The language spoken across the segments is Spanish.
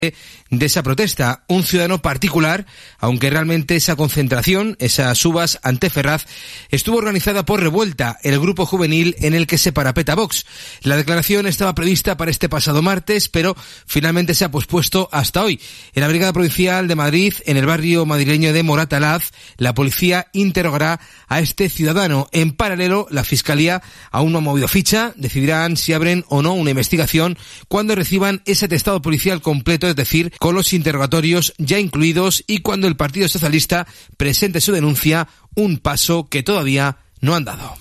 de esa protesta. Un ciudadano particular, aunque realmente esa concentración, esas uvas ante Ferraz, estuvo organizada por Revuelta, el grupo juvenil en el que se parapeta Vox. La declaración estaba prevista para este pasado martes, pero finalmente se ha pospuesto hasta hoy. En la Brigada Provincial de Madrid, en el barrio madrileño de Moratalaz, la policía interrogará a este ciudadano. En paralelo, la Fiscalía aún no ha movido ficha, decidirán si abren o no una investigación cuando reciban ese atestado policial completo, es decir, con los interrogatorios ya incluidos, y cuando el Partido Socialista presente su denuncia, un paso que todavía no han dado.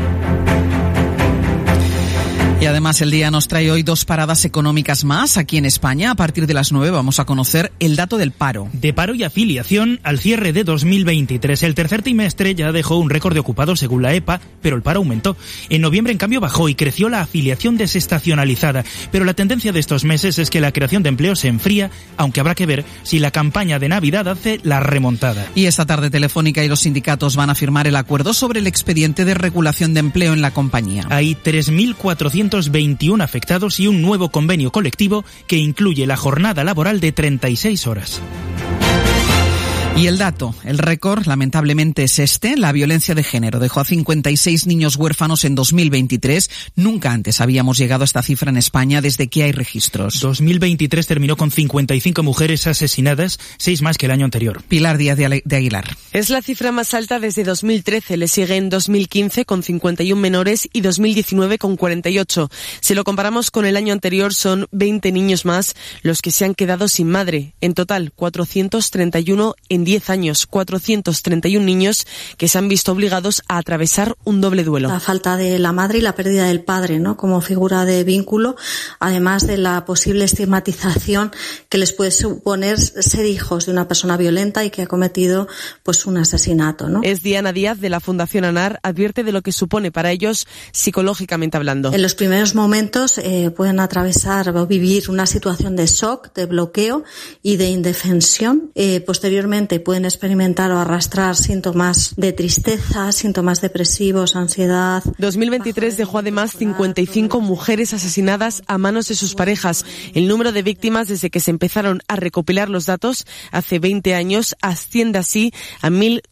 Y además el día nos trae hoy 2 paradas económicas más aquí en España. A partir de las 9 vamos a conocer el dato del paro. De paro y afiliación al cierre de 2023. El tercer trimestre ya dejó un récord de ocupados según la EPA, pero el paro aumentó. En noviembre, en cambio, bajó y creció la afiliación desestacionalizada. Pero la tendencia de estos meses es que la creación de empleo se enfría, aunque habrá que ver si la campaña de Navidad hace la remontada. Y esta tarde Telefónica y los sindicatos van a firmar el acuerdo sobre el expediente de regulación de empleo en la compañía. Hay 3.421 afectados y un nuevo convenio colectivo que incluye la jornada laboral de 36 horas. Y el dato, el récord, lamentablemente es este. La violencia de género dejó a 56 niños huérfanos en 2023. Nunca antes habíamos llegado a esta cifra en España desde que hay registros. 2023 terminó con 55 mujeres asesinadas, 6 más que el año anterior. Pilar Díaz de Aguilar. Es la cifra más alta desde 2013. Le sigue en 2015 con 51 menores y 2019 con 48. Si lo comparamos con el año anterior, son 20 niños más los que se han quedado sin madre. En total, 431 en 10 años, 431 niños que se han visto obligados a atravesar un doble duelo. La falta de la madre y la pérdida del padre, ¿no?, como figura de vínculo, además de la posible estigmatización que les puede suponer ser hijos de una persona violenta y que ha cometido pues un asesinato, ¿no? Es Diana Díaz de la Fundación ANAR, advierte de lo que supone para ellos psicológicamente hablando. En los primeros momentos pueden atravesar o vivir una situación de shock, de bloqueo y de indefensión. Posteriormente pueden experimentar o arrastrar síntomas de tristeza, síntomas depresivos, ansiedad. 2023 dejó además 55 mujeres asesinadas a manos de sus parejas. El número de víctimas desde que se empezaron a recopilar los datos hace 20 años asciende así a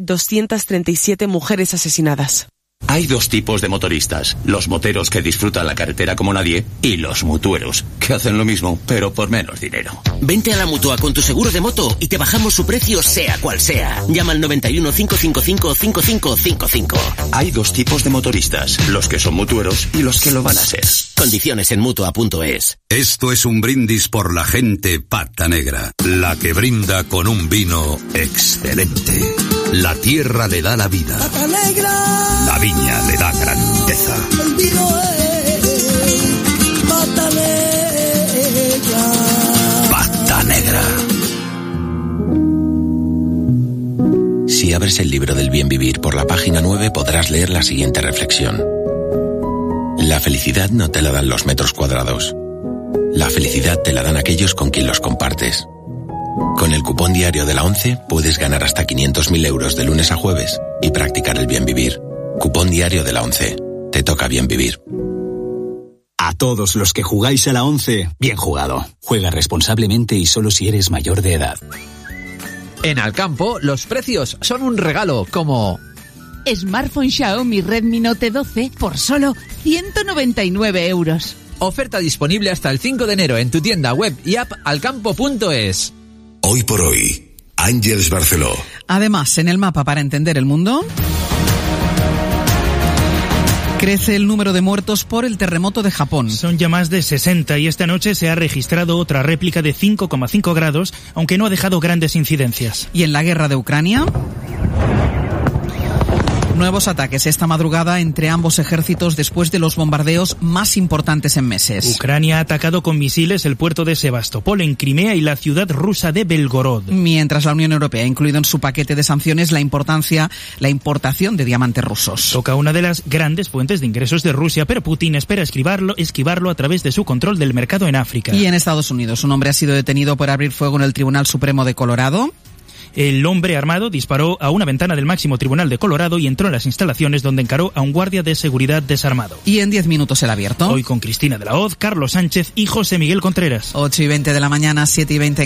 1.237 mujeres asesinadas. Hay 2 tipos de motoristas, los moteros que disfrutan la carretera como nadie y los mutueros, que hacen lo mismo, pero por menos dinero. Vente a la Mutua con tu seguro de moto y te bajamos su precio sea cual sea. Llama al 91 555 5555. Hay 2 tipos de motoristas, los que son mutueros y los que lo van a ser. Condiciones en Mutua.es. Esto es un brindis por la gente Pata Negra, la que brinda con un vino excelente. La tierra le da la vida. Pata Negra. La viña le da grandeza. El vino es Pata Negra. Pata Negra. Si abres el libro del bien vivir por la página 9 podrás leer la siguiente reflexión. La felicidad no te la dan los metros cuadrados. La felicidad te la dan aquellos con quien los compartes. Con el cupón diario de la ONCE puedes ganar hasta 500.000 euros de lunes a jueves y practicar el bien vivir. Cupón diario de la ONCE. Te toca bien vivir. A todos los que jugáis a la ONCE, bien jugado. Juega responsablemente y solo si eres mayor de edad. En Alcampo, los precios son un regalo, como... Smartphone Xiaomi Redmi Note 12 por solo 199 euros. Oferta disponible hasta el 5 de enero en tu tienda web y app alcampo.es. Hoy por hoy, Àngels Barceló. Además, en el mapa para entender el mundo... Crece el número de muertos por el terremoto de Japón. Son ya más de 60 y esta noche se ha registrado otra réplica de 5,5 grados, aunque no ha dejado grandes incidencias. ¿Y en la guerra de Ucrania? Nuevos ataques esta madrugada entre ambos ejércitos después de los bombardeos más importantes en meses. Ucrania ha atacado con misiles el puerto de Sebastopol en Crimea y la ciudad rusa de Belgorod. Mientras la Unión Europea ha incluido en su paquete de sanciones la importación de diamantes rusos. Toca una de las grandes fuentes de ingresos de Rusia, pero Putin espera esquivarlo a través de su control del mercado en África. Y en Estados Unidos, un hombre ha sido detenido por abrir fuego en el Tribunal Supremo de Colorado. El hombre armado disparó a una ventana del máximo tribunal de Colorado y entró en las instalaciones, donde encaró a un guardia de seguridad desarmado. Y en 10 minutos el abierto. Hoy con Cristina de la Hoz, Carlos Sánchez y José Miguel Contreras. 8:20 de la mañana, 7:20.